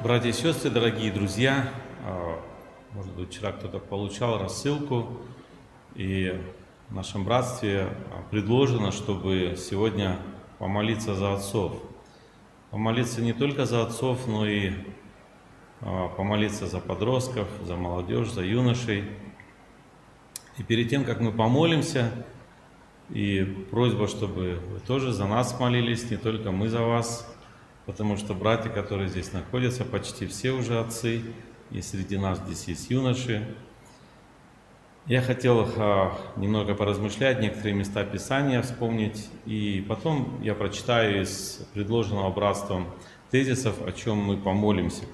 Братья и сестры, дорогие друзья, может быть, вчера кто-то получал рассылку, и в нашем братстве предложено, чтобы сегодня помолиться за отцов. Помолиться не только за отцов, но и помолиться за подростков, за молодежь, за юношей. И перед тем, как мы помолимся, и просьба, чтобы вы тоже за нас молились, не только мы за вас, потому что братья, которые здесь находятся, почти все уже отцы, и среди нас здесь есть юноши. Я хотел немного поразмышлять, некоторые места Писания вспомнить, и потом я прочитаю из предложенного братством тезисов, о чем мы помолимся.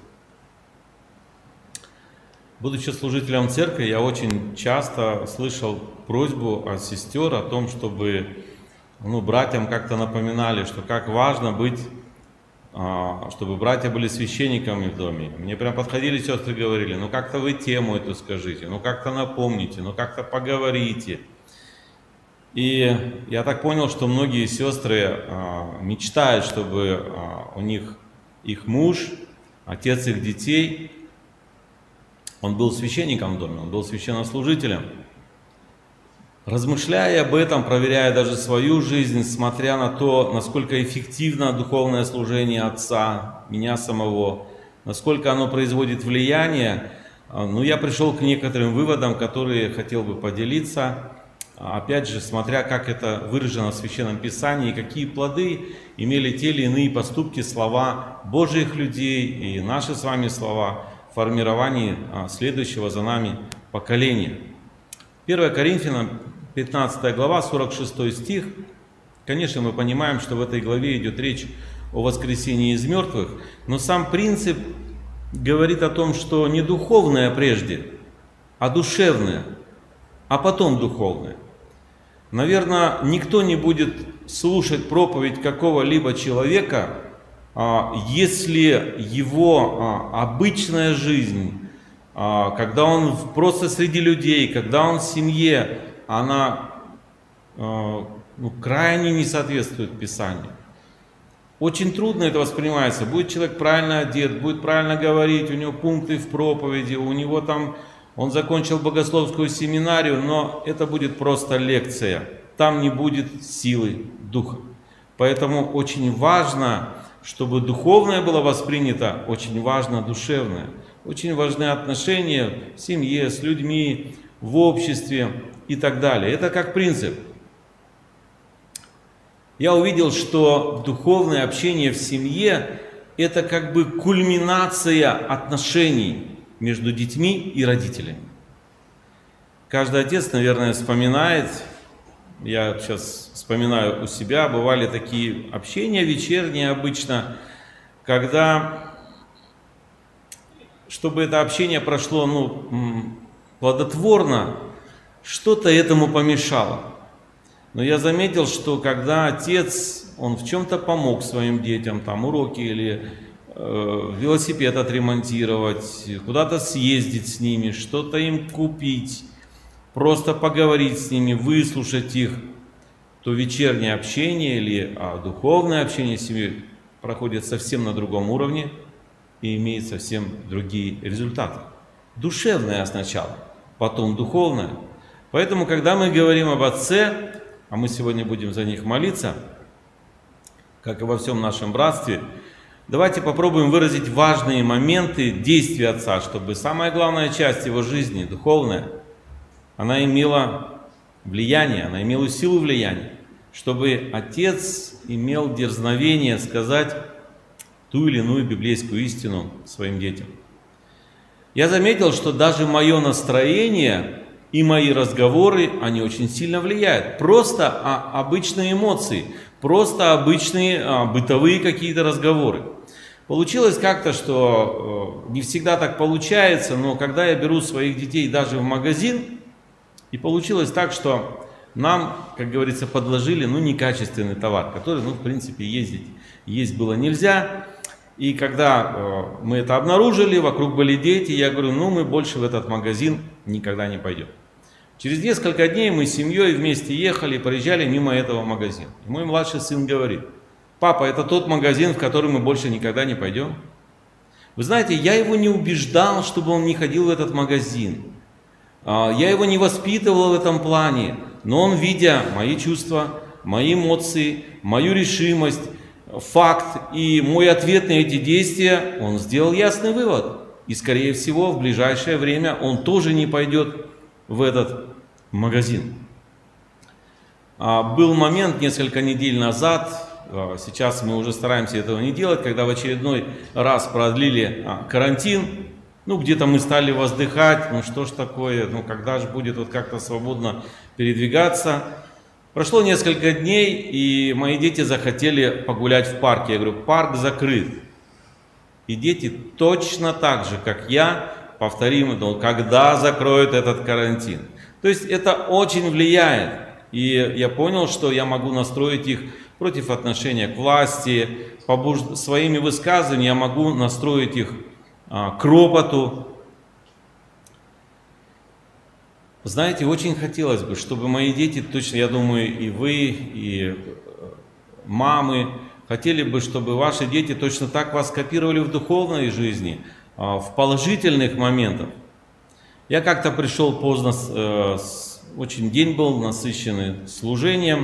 Будучи служителем церкви, я очень часто слышал просьбу от сестер о том, чтобы братьям как-то напоминали, что как важно быть, чтобы братья были священниками в доме. Мне прям подходили сестры и говорили, как-то вы тему эту скажите, как-то напомните, как-то поговорите. И я так понял, что многие сестры мечтают, чтобы у них их муж, отец их детей, он был священником в доме, он был священнослужителем. Размышляя об этом, проверяя даже свою жизнь, смотря на то, насколько эффективно духовное служение отца, меня самого, насколько оно производит влияние, я пришел к некоторым выводам, которые хотел бы поделиться. Опять же, смотря как это выражено в Священном Писании, какие плоды имели те или иные поступки, слова Божьих людей и наши с вами слова в формировании следующего за нами поколения. 1 Коринфянам 15 глава, 46 стих. Конечно, мы понимаем, что в этой главе идет речь о воскресении из мертвых, но сам принцип говорит о том, что не духовное прежде, а душевное, а потом духовное. Наверное, никто не будет слушать проповедь какого-либо человека, если его обычная жизнь, когда он просто среди людей, когда он в семье, она крайне не соответствует Писанию. Очень трудно это воспринимается. Будет человек правильно одет, будет правильно говорить, у него пункты в проповеди, у него там, он закончил богословскую семинарию, но это будет просто лекция. Там не будет силы духа. Поэтому очень важно, чтобы духовное было воспринято, очень важно душевное. Очень важны отношения в семье, с людьми, в обществе и так далее. Это как принцип. Я увидел, что духовное общение в семье – это как бы кульминация отношений между детьми и родителями. Каждый отец, наверное, вспоминает, я сейчас вспоминаю у себя, бывали такие общения вечерние обычно, когда, чтобы это общение прошло плодотворно, что-то этому помешало. Но я заметил, что когда отец, он в чем-то помог своим детям, там уроки или велосипед отремонтировать, куда-то съездить с ними, что-то им купить, просто поговорить с ними, выслушать их, то вечернее общение или духовное общение с семьей проходит совсем на другом уровне и имеет совсем другие результаты. Душевное сначала, потом духовное. Поэтому, когда мы говорим об отце, а мы сегодня будем за них молиться, как и во всем нашем братстве, давайте попробуем выразить важные моменты действия отца, чтобы самая главная часть его жизни, духовная, она имела влияние, она имела силу влияния, чтобы отец имел дерзновение сказать ту или иную библейскую истину своим детям. Я заметил, что даже мое настроение и мои разговоры, они очень сильно влияют. Просто обычные эмоции, просто обычные бытовые какие-то разговоры. Получилось как-то, что не всегда так получается, но когда я беру своих детей даже в магазин, и получилось так, что нам, как говорится, подложили некачественный товар, который, в принципе, есть было нельзя. И когда мы это обнаружили, вокруг были дети, я говорю, мы больше в этот магазин никогда не пойдем. Через несколько дней мы с семьей вместе ехали, проезжали мимо этого магазина. И мой младший сын говорит: папа, это тот магазин, в который мы больше никогда не пойдем? Вы знаете, я его не убеждал, чтобы он не ходил в этот магазин. Я его не воспитывал в этом плане, но он, видя мои чувства, мои эмоции, мою решимость, факт и мой ответ на эти действия, он сделал ясный вывод. И, скорее всего, в ближайшее время он тоже не пойдет в этот магазин. Был момент несколько недель назад, сейчас мы уже стараемся этого не делать, когда в очередной раз продлили карантин. Где-то мы стали воздыхать, что ж такое, когда же будет вот как-то свободно передвигаться. Прошло несколько дней, и мои дети захотели погулять в парке. Я говорю, парк закрыт. И дети точно так же, как я, повторим, когда закроют этот карантин. То есть это очень влияет. И я понял, что я могу настроить их против отношения к власти, своими высказываниями я могу настроить их к ропоту. Знаете, очень хотелось бы, чтобы мои дети, точно, я думаю, и вы, и мамы, хотели бы, чтобы ваши дети точно так вас копировали в духовной жизни, в положительных моментах. Я как-то пришел поздно, очень день был насыщенный служением,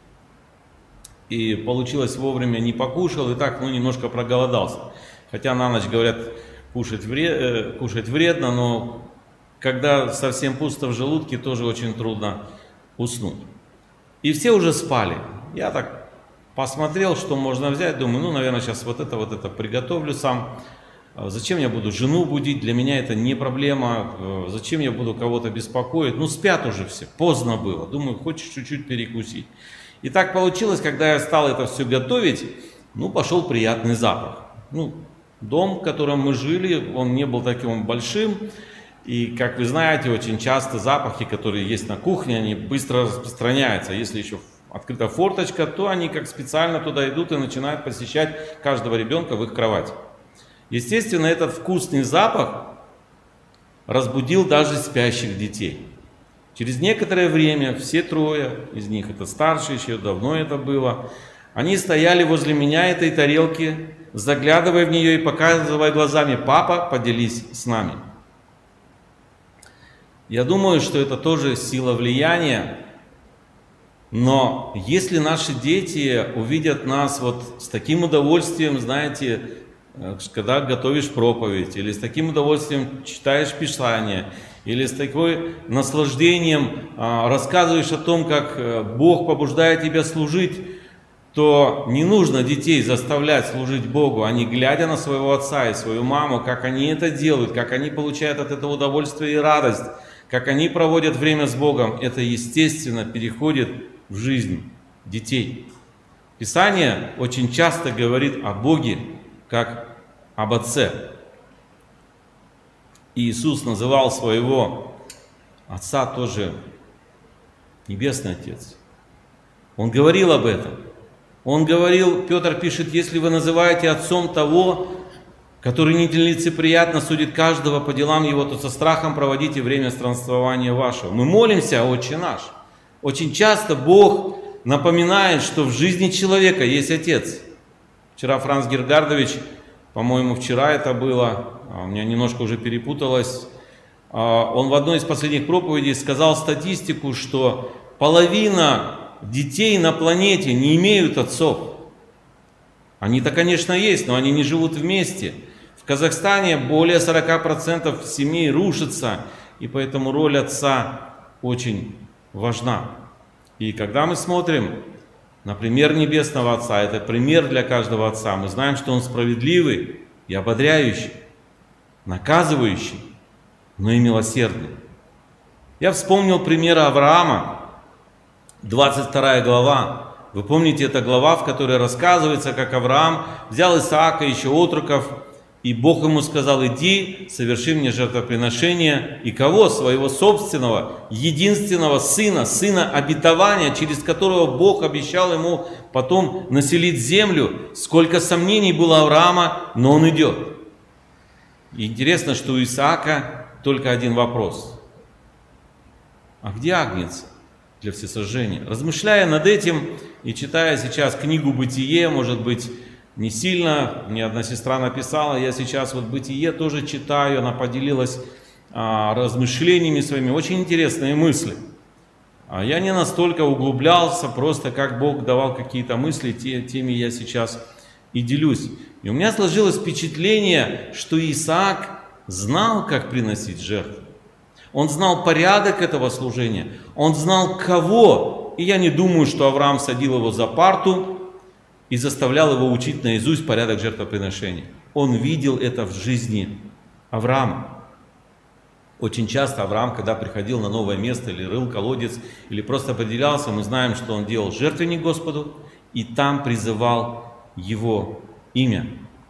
и получилось вовремя не покушал, и так, немножко проголодался. Хотя на ночь говорят, кушать вредно, но когда совсем пусто в желудке, тоже очень трудно уснуть. И все уже спали. Я так посмотрел, что можно взять, думаю, наверное, сейчас вот это приготовлю сам. Зачем я буду жену будить, для меня это не проблема. Зачем я буду кого-то беспокоить? Спят уже все, поздно было. Думаю, хочешь чуть-чуть перекусить. И так получилось, когда я стал это все готовить, пошел приятный запах. Дом, в котором мы жили, он не был таким большим. И, как вы знаете, очень часто запахи, которые есть на кухне, они быстро распространяются. Если еще открыта форточка, то они как специально туда идут и начинают посещать каждого ребенка в их кровати. Естественно, этот вкусный запах разбудил даже спящих детей. Через некоторое время все трое из них, это старшие, еще давно это было, они стояли возле меня этой тарелки, заглядывая в нее и показывая глазами: «Папа, поделись с нами». Я думаю, что это тоже сила влияния, но если наши дети увидят нас с таким удовольствием, знаете, когда готовишь проповедь, или с таким удовольствием читаешь Писание, или с таким наслаждением рассказываешь о том, как Бог побуждает тебя служить, то не нужно детей заставлять служить Богу. Они, глядя на своего отца и свою маму, как они это делают, как они получают от этого удовольствие и радость, как они проводят время с Богом, это естественно переходит в жизнь детей. Писание очень часто говорит о Боге как об Отце. И Иисус называл своего Отца тоже Небесный Отец. Он говорил об этом. Он говорил, Петр пишет, если вы называете отцом того, который нелицеприятно судит каждого по делам его, то со страхом проводите время странствования вашего. Мы молимся, Отче наш. Очень часто Бог напоминает, что в жизни человека есть Отец. Вчера Франц Гергардович, по-моему, вчера это было, у меня немножко уже перепуталось, он в одной из последних проповедей сказал статистику, что половина детей на планете не имеют отцов. Они-то, конечно, есть, но они не живут вместе. В Казахстане более 40% семей рушится, и поэтому роль отца очень важна. И когда мы смотрим на пример Небесного Отца, это пример для каждого отца, мы знаем, что он справедливый и ободряющий, наказывающий, но и милосердный. Я вспомнил пример Авраама, 22 глава. Вы помните, это глава, в которой рассказывается, как Авраам взял Исаака, еще отроков, и Бог ему сказал: иди, соверши мне жертвоприношение. И кого? Своего собственного, единственного сына, сына обетования, через которого Бог обещал ему потом населить землю. Сколько сомнений было Авраама, но он идет. И интересно, что у Исаака только один вопрос: а где агнец для всесожжения? Размышляя над этим и читая сейчас книгу «Бытие», может быть, не сильно. Мне одна сестра написала, я сейчас вот Бытие тоже читаю, она поделилась размышлениями своими, очень интересные мысли. Я не настолько углублялся, просто как Бог давал какие-то мысли, теми я сейчас и делюсь. И у меня сложилось впечатление, что Исаак знал, как приносить жертву. Он знал порядок этого служения, он знал кого. И я не думаю, что Авраам садил его за парту и заставлял его учить наизусть порядок жертвоприношения. Он видел это в жизни Авраама. Очень часто Авраам, когда приходил на новое место, или рыл колодец, или просто определялся, мы знаем, что он делал жертвенник Господу, и там призывал его имя.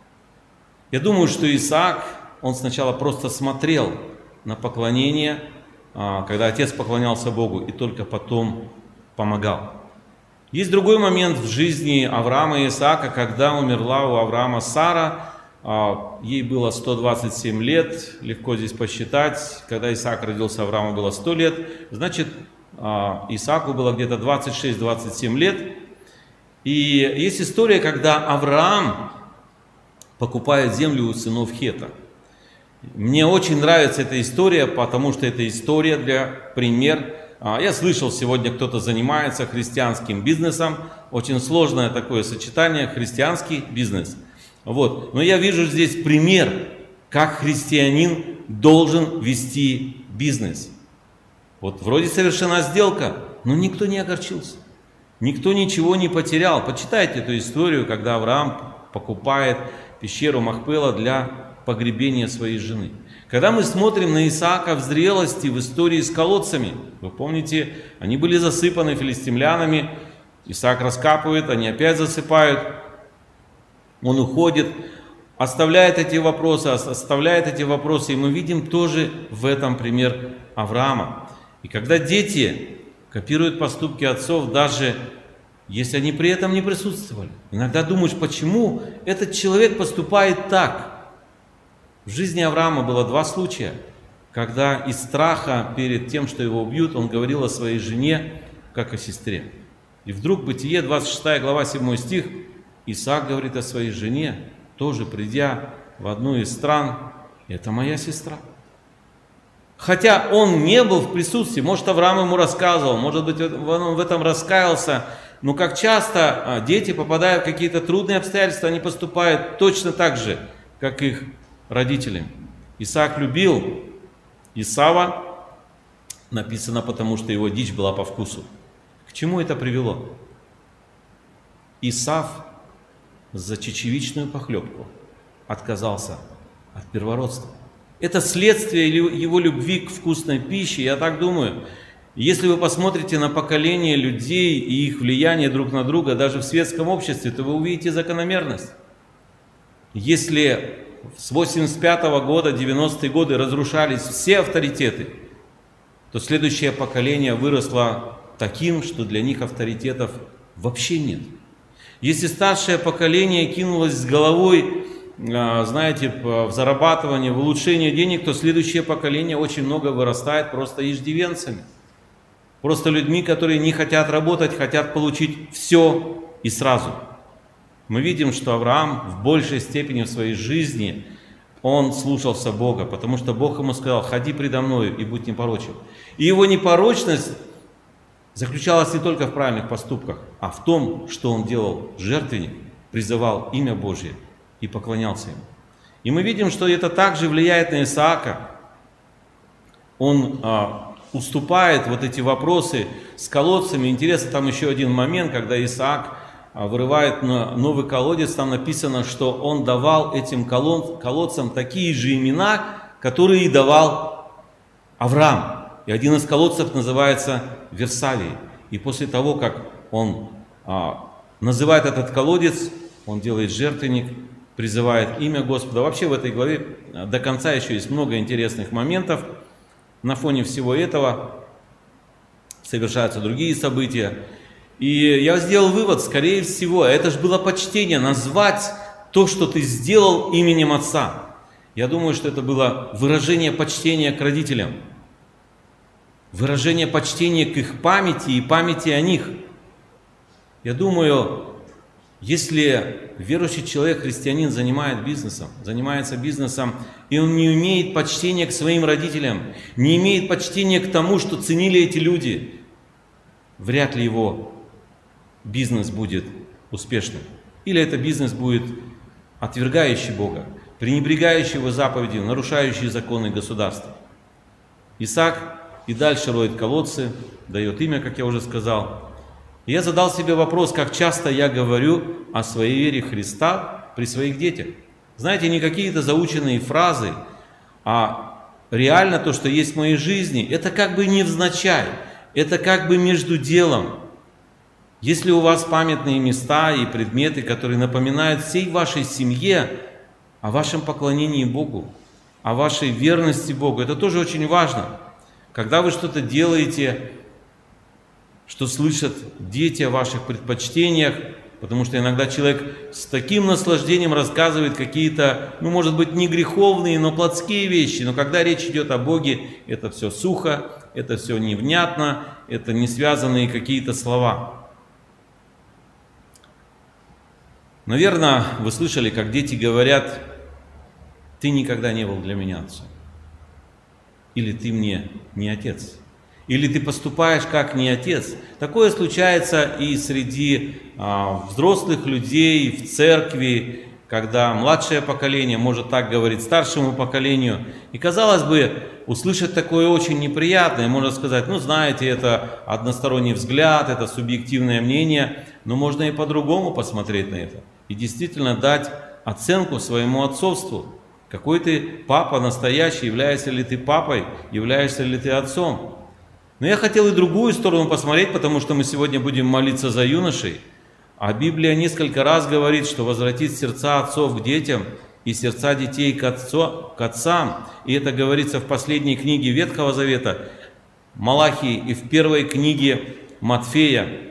Я думаю, что Исаак, он сначала просто смотрел на поклонение, когда отец поклонялся Богу, и только потом помогал. Есть другой момент в жизни Авраама и Исаака, когда умерла у Авраама Сара. Ей было 127 лет, легко здесь посчитать. Когда Исаак родился, Аврааму было 100 лет. Значит, Исааку было где-то 26-27 лет. И есть история, когда Авраам покупает землю у сынов Хета. Мне очень нравится эта история, потому что это история для пример. Я слышал, сегодня кто-то занимается христианским бизнесом. Очень сложное такое сочетание, христианский бизнес. Вот. Но я вижу здесь пример, как христианин должен вести бизнес. Вот вроде совершена сделка, но никто не огорчился. Никто ничего не потерял. Почитайте эту историю, когда Авраам покупает пещеру Махпела для погребения своей жены. Когда мы смотрим на Исаака в зрелости, в истории с колодцами, вы помните, они были засыпаны филистимлянами, Исаак раскапывает, они опять засыпают, он уходит, оставляет эти вопросы, и мы видим тоже в этом пример Авраама. И когда дети копируют поступки отцов, даже если они при этом не присутствовали, иногда думаешь, почему этот человек поступает так. В жизни Авраама было 2 случая, когда из страха перед тем, что его убьют, он говорил о своей жене, как о сестре. И вдруг Бытие, 26 глава, 7 стих, Исаак говорит о своей жене, тоже придя в одну из стран, это моя сестра. Хотя он не был в присутствии, может, Авраам ему рассказывал, может быть, он в этом раскаялся, но как часто дети, попадая в какие-то трудные обстоятельства, они поступают точно так же, как их родители. Исаак любил Исава, написано, потому что его дичь была по вкусу. К чему это привело? Исав за чечевичную похлебку отказался от первородства. Это следствие его любви к вкусной пище. Я так думаю, если вы посмотрите на поколение людей и их влияние друг на друга, даже в светском обществе, то вы увидите закономерность. Если с 85 года, 90-е годы разрушались все авторитеты, то следующее поколение выросло таким, что для них авторитетов вообще нет. Если старшее поколение кинулось с головой, знаете, в зарабатывание, в улучшение денег, то следующее поколение очень много вырастает просто иждивенцами. Просто людьми, которые не хотят работать, хотят получить все и сразу. Мы видим, что Авраам в большей степени в своей жизни, он слушался Бога, потому что Бог ему сказал: ходи предо мною и будь непорочен. И его непорочность заключалась не только в правильных поступках, а в том, что он делал жертвенник, призывал имя Божье и поклонялся ему. И мы видим, что это также влияет на Исаака. Он уступает вот эти вопросы с колодцами. Интересно, там еще один момент, когда Исаак вырывает новый колодец, там написано, что он давал этим колодцам такие же имена, которые и давал Авраам. И один из колодцев называется Версавий. И после того, как он называет этот колодец, он делает жертвенник, призывает имя Господа. Вообще в этой главе до конца еще есть много интересных моментов. На фоне всего этого совершаются другие события. И я сделал вывод, скорее всего, это же было почтение, назвать то, что ты сделал, именем отца. Я думаю, что это было выражение почтения к родителям, выражение почтения к их памяти и памяти о них. Я думаю, Если верующий человек, христианин, занимается бизнесом, и он не имеет почтения к своим родителям, не имеет почтения к тому, что ценили эти люди, вряд ли его бизнес будет успешным. Или это бизнес будет отвергающий Бога, пренебрегающий Его заповеди, нарушающий законы государства. Исаак и дальше роет колодцы, дает имя, как я уже сказал. И я задал себе вопрос, как часто я говорю о своей вере в Христа при своих детях. Знаете, не какие-то заученные фразы, а реально то, что есть в моей жизни, это как бы невзначай, это как бы между делом. Если у вас памятные места и предметы, которые напоминают всей вашей семье о вашем поклонении Богу, о вашей верности Богу, это тоже очень важно. Когда вы что-то делаете, что слышат дети о ваших предпочтениях, потому что иногда человек с таким наслаждением рассказывает какие-то, может быть, не греховные, но плотские вещи, но когда речь идет о Боге, это все сухо, это все невнятно, это не связанные какие-то слова. Наверное, вы слышали, как дети говорят: «Ты никогда не был для меня отцом», или «Ты мне не отец», или «Ты поступаешь как не отец». Такое случается и среди взрослых людей, в церкви, когда младшее поколение может так говорить старшему поколению. И, казалось бы, услышать такое очень неприятно, и можно сказать: знаете, это односторонний взгляд, это субъективное мнение, но можно и по-другому посмотреть на это. И действительно дать оценку своему отцовству. Какой ты папа настоящий, являешься ли ты папой, являешься ли ты отцом. Но я хотел и другую сторону посмотреть, потому что мы сегодня будем молиться за юношей. А Библия несколько раз говорит, что возвратит сердца отцов к детям и сердца детей к отцам. И это говорится в последней книге Ветхого Завета, Малахии, и в первой книге Матфея.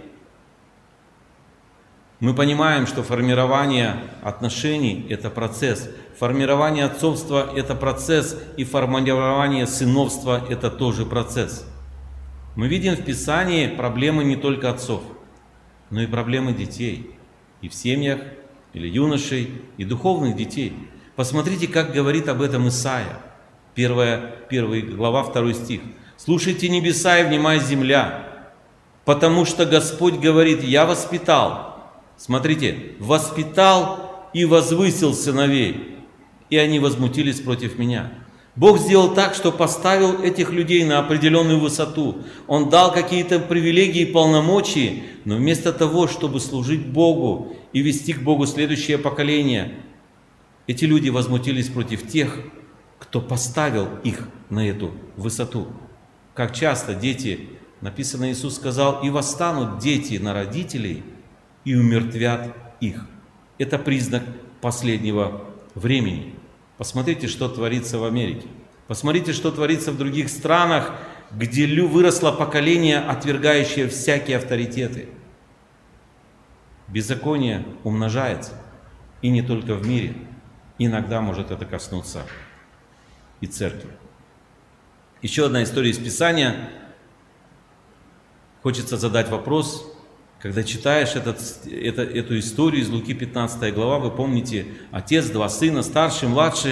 Мы понимаем, что формирование отношений – это процесс. Формирование отцовства – это процесс, и формирование сыновства – это тоже процесс. Мы видим в Писании проблемы не только отцов, но и проблемы детей. И в семьях, или юношей, и духовных детей. Посмотрите, как говорит об этом Исаия. 1 глава, 2 стих. «Слушайте небеса и внимай земля, потому что Господь говорит: я воспитал». Смотрите, «воспитал и возвысил сыновей, и они возмутились против меня». Бог сделал так, что поставил этих людей на определенную высоту. Он дал какие-то привилегии и полномочия, но вместо того, чтобы служить Богу и вести к Богу следующее поколение, эти люди возмутились против тех, кто поставил их на эту высоту. Как часто дети, написано, Иисус сказал: «И восстанут дети на родителей, и умертвят их». Это признак последнего времени. Посмотрите, что творится в Америке. Посмотрите, что творится в других странах, где выросло поколение, отвергающее всякие авторитеты. Беззаконие умножается. И не только в мире. Иногда может это коснуться и церкви. Еще одна история из Писания. Хочется задать вопрос. Когда читаешь эту историю из Луки 15 глава, вы помните, отец, 2 сына, старший, младший.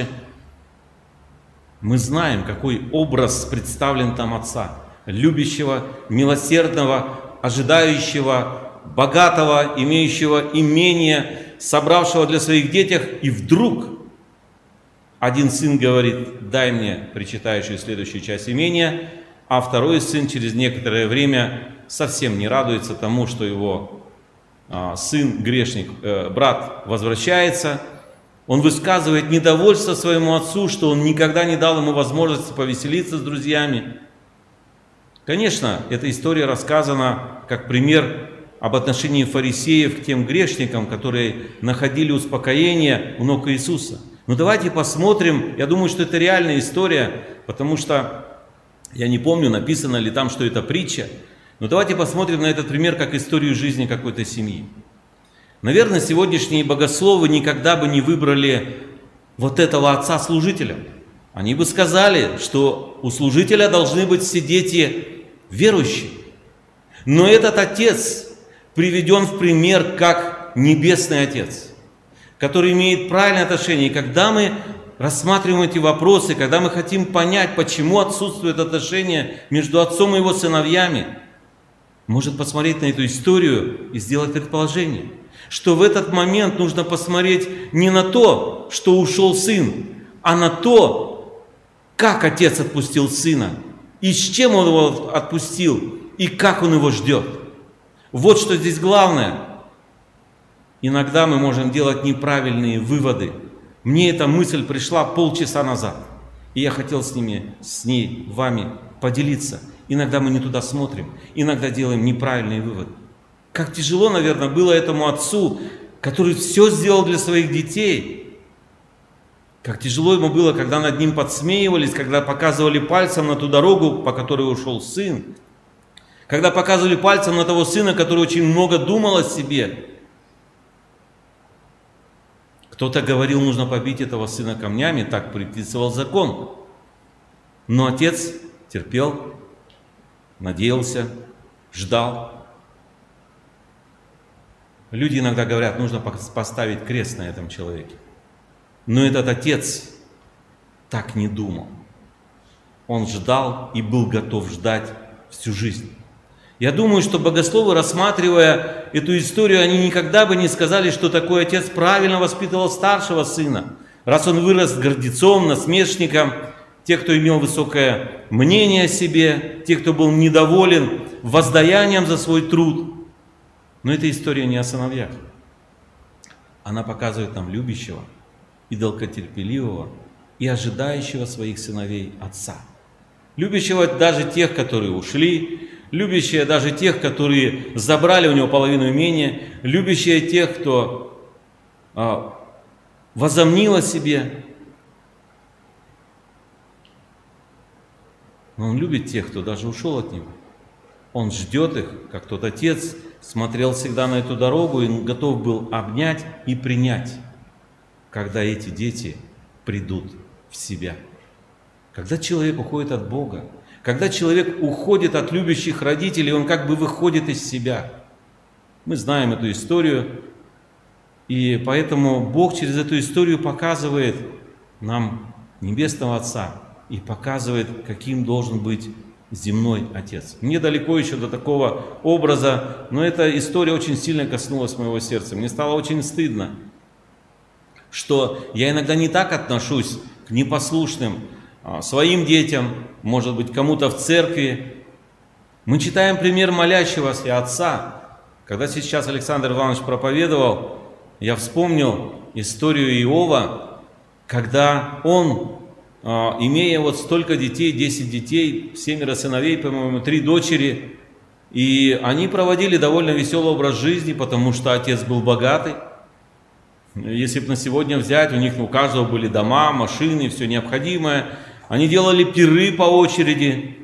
Мы знаем, какой образ представлен там отца. Любящего, милосердного, ожидающего, богатого, имеющего имение, собравшего для своих детей. И вдруг один сын говорит: дай мне причитающую следующую часть имения, а второй сын через некоторое время совсем не радуется тому, что его сын, грешник, брат возвращается. Он высказывает недовольство своему отцу, что он никогда не дал ему возможности повеселиться с друзьями. Конечно, эта история рассказана как пример об отношении фарисеев к тем грешникам, которые находили успокоение у ног Иисуса. Но давайте посмотрим, я думаю, что это реальная история, потому что я не помню, написано ли там, что это притча. Но давайте посмотрим на этот пример как историю жизни какой-то семьи. Наверное, сегодняшние богословы никогда бы не выбрали вот этого отца-служителя. Они бы сказали, что у служителя должны быть все дети верующие. Но этот отец приведен в пример как Небесный Отец, который имеет правильное отношение. И когда мы рассматриваем эти вопросы, когда мы хотим понять, почему отсутствует отношение между отцом и его сыновьями, может посмотреть на эту историю и сделать предположение, что в этот момент нужно посмотреть не на то, что ушел сын, а на то, как отец отпустил сына, и с чем он его отпустил, и как он его ждет. Вот что здесь главное. Иногда мы можем делать неправильные выводы. Мне эта мысль пришла полчаса назад, и я хотел с ней, вами поделиться. Иногда мы не туда смотрим, иногда делаем неправильные выводы. Как тяжело, наверное, было этому отцу, который все сделал для своих детей. Как тяжело ему было, когда над ним подсмеивались, когда показывали пальцем на ту дорогу, по которой ушел сын. Когда показывали пальцем на того сына, который очень много думал о себе. Кто-то говорил, нужно побить этого сына камнями, так предписывал закон. Но отец терпел, надеялся, ждал. Люди иногда говорят, нужно поставить крест на этом человеке. Но этот отец так не думал. Он ждал и был готов ждать всю жизнь. Я думаю, что богословы, рассматривая эту историю, они никогда бы не сказали, что такой отец правильно воспитывал старшего сына, раз он вырос гордецом, насмешником, те, кто имел высокое мнение о себе, те, кто был недоволен воздаянием за свой труд. Но эта история не о сыновьях. Она показывает нам любящего и долготерпеливого и ожидающего своих сыновей отца. Любящего даже тех, которые ушли, любящего даже тех, которые забрали у него половину имения, любящего тех, кто возомнил о себе. Но он любит тех, кто даже ушел от него. Он ждет их, как тот отец смотрел всегда на эту дорогу и готов был обнять и принять, когда эти дети придут в себя. Когда человек уходит от Бога, когда человек уходит от любящих родителей, он как бы выходит из себя. Мы знаем эту историю, и поэтому Бог через эту историю показывает нам Небесного Отца и показывает, каким должен быть земной Отец. Мне далеко еще до такого образа, но эта история очень сильно коснулась моего сердца. Мне стало очень стыдно, что я иногда не так отношусь к непослушным своим детям, может быть, кому-то в церкви. Мы читаем пример молящегося отца. Когда сейчас Александр Иванович проповедовал, я вспомнил историю Иова, когда он, имея вот столько детей, 10 детей, 7 сыновей, по-моему, 3 дочери, и они проводили довольно веселый образ жизни, потому что отец был богатый. Если бы на сегодня взять, у них у каждого были дома, машины, все необходимое. Они делали пиры по очереди.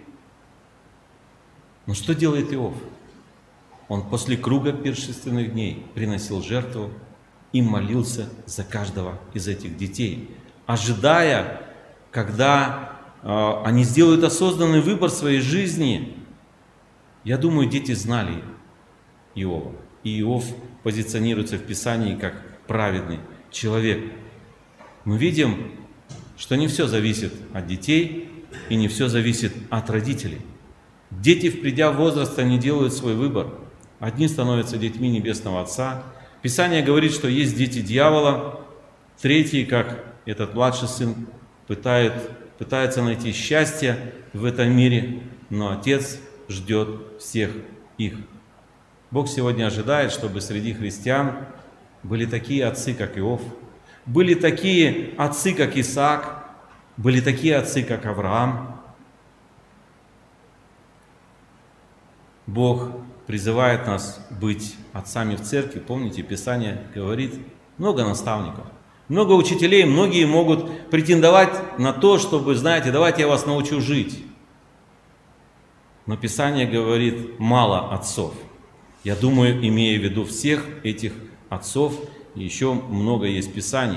Но что делает Иов? Он после круга пиршественных дней приносил жертву и молился за каждого из этих детей, ожидая, когда они сделают осознанный выбор в своей жизни. Я думаю, дети знали Иова. И Иов позиционируется в Писании как праведный человек. Мы видим, что не все зависит от детей и не все зависит от родителей. Дети, придя в возраст, они делают свой выбор. Одни становятся детьми Небесного Отца. Писание говорит, что есть дети дьявола. Третьи, как этот младший сын, пытается найти счастье в этом мире, но Отец ждет всех их. Бог сегодня ожидает, чтобы среди христиан были такие отцы, как Иов, были такие отцы, как Исаак, были такие отцы, как Авраам. Бог призывает нас быть отцами в церкви. Помните, Писание говорит, много наставников, много учителей, многие могут претендовать на то, чтобы, знаете, давайте я вас научу жить. Но Писание говорит, мало отцов. Я думаю, имея в виду всех этих отцов, и еще много есть Писаний.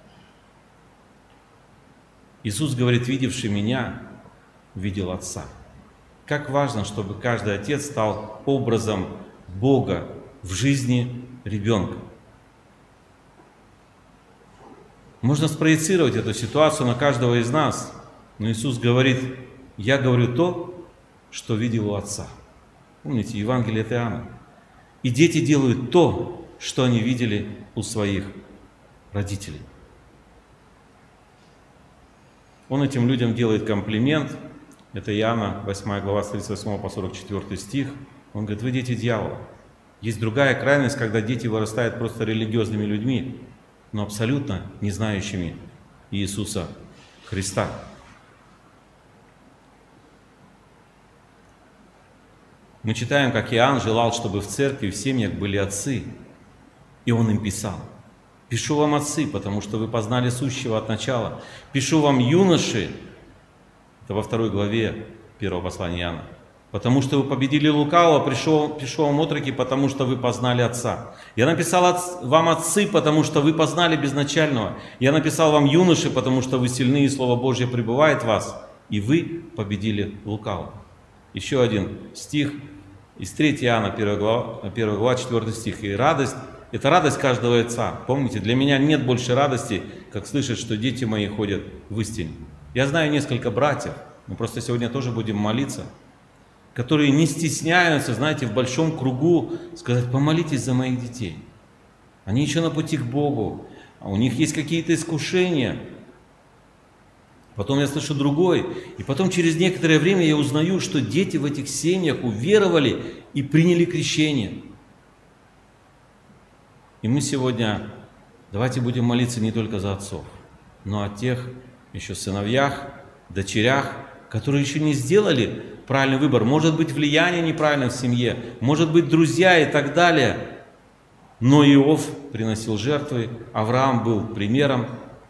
Иисус говорит, видевший меня, видел Отца. Как важно, чтобы каждый отец стал образом Бога в жизни ребенка. Можно спроецировать эту ситуацию на каждого из нас. Но Иисус говорит: я говорю то, что видел у Отца. Помните, Евангелие от Иоанна. И дети делают то, что они видели у своих родителей. Он этим людям делает комплимент. Это Иоанна, 8 глава, с 38 по 44 стих. Он говорит: вы дети дьявола. Есть другая крайность, когда дети вырастают просто религиозными людьми, но абсолютно не знающими Иисуса Христа. Мы читаем, как Иоанн желал, чтобы в церкви, в семьях были отцы, и он им писал: «Пишу вам, отцы, потому что вы познали сущего от начала. Пишу вам, юноши», это во 2 главе 1 послания Иоанна, «потому что вы победили лукавого, пишу вам, отроки, потому что вы познали Отца. Я написал вам, отцы, потому что вы познали безначального. Я написал вам, юноши, потому что вы сильны, и Слово Божье пребывает в вас, и вы победили лукавого». Еще один стих из 3 Иоанна, 1 глава, 4 стих. «И радость, это радость каждого отца». Помните, для меня нет больше радости, как слышать, что дети мои ходят в истине. Я знаю несколько братьев, мы просто сегодня тоже будем молиться, которые не стесняются, знаете, в большом кругу сказать: помолитесь за моих детей. Они еще на пути к Богу, а у них есть какие-то искушения. Потом я слышу другой, и потом через некоторое время я узнаю, что дети в этих семьях уверовали и приняли крещение. И мы сегодня давайте будем молиться не только за отцов, но о тех еще сыновьях, дочерях, которые еще не сделали правильный выбор. Может быть, влияние неправильно в семье, может быть, друзья и так далее. Но Иов приносил жертвы, Авраам был примером,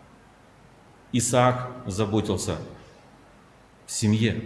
Исаак заботился в семье.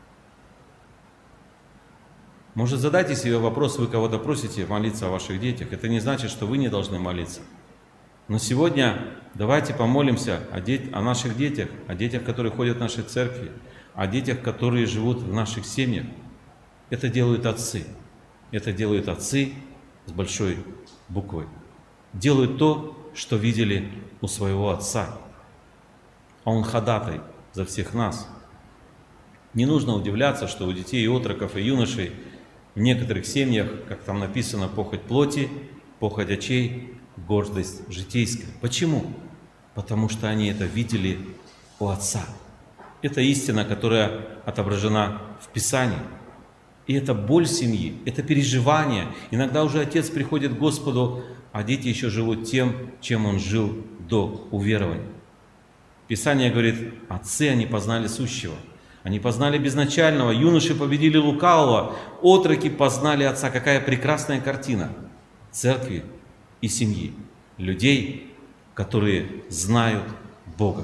Может, задайте себе вопрос: вы кого-то просите молиться о ваших детях. Это не значит, что вы не должны молиться. Но сегодня давайте помолимся о наших детях, о детях, которые ходят в нашей церкви, о детях, которые живут в наших семьях. Это делают отцы. Это делают отцы с большой буквы. Делают то, что видели у своего отца. А он ходатай за всех нас. Не нужно удивляться, что у детей и отроков, и юношей в некоторых семьях, как там написано, похоть плоти, похоть очей, гордость житейская. Почему? Потому что они это видели у Отца. Это истина, которая отображена в Писании. И это боль семьи, это переживание. Иногда уже отец приходит к Господу, а дети еще живут тем, чем он жил до уверования. Писание говорит: отцы, они познали сущего, они познали безначального, юноши победили лукавого, отроки познали Отца. Какая прекрасная картина церкви и семьи, людей, которые знают Бога.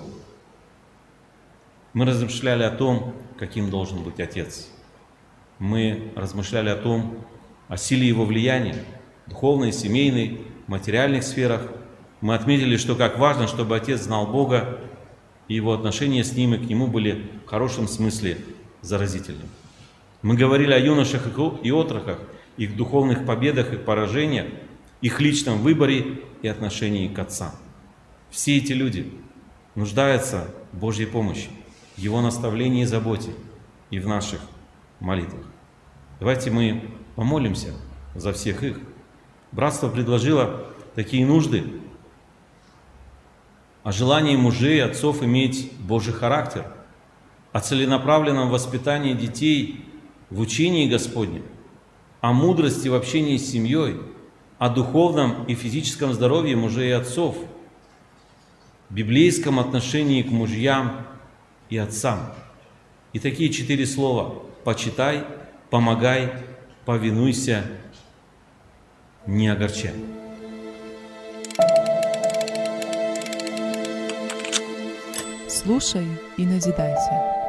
Мы размышляли о том, каким должен быть отец. Мы размышляли о силе его влияния, духовной, семейной, материальных сферах. Мы отметили, что как важно, чтобы отец знал Бога, и его отношения с ним и к нему были в хорошем смысле заразительными. Мы говорили о юношах и отроках, их духовных победах и поражениях, их личном выборе и отношении к отцам. Все эти люди нуждаются в Божьей помощи, в Его наставлении и заботе и в наших молитвах. Давайте мы помолимся за всех их. Братство предложило такие нужды: о желании мужей и отцов иметь Божий характер, о целенаправленном воспитании детей в учении Господнем, о мудрости в общении с семьей, о духовном и физическом здоровье мужей и отцов, библейском отношении к мужьям и отцам. И такие 4 слова: почитай, помогай, повинуйся, не огорчай. Слушай и назидайся.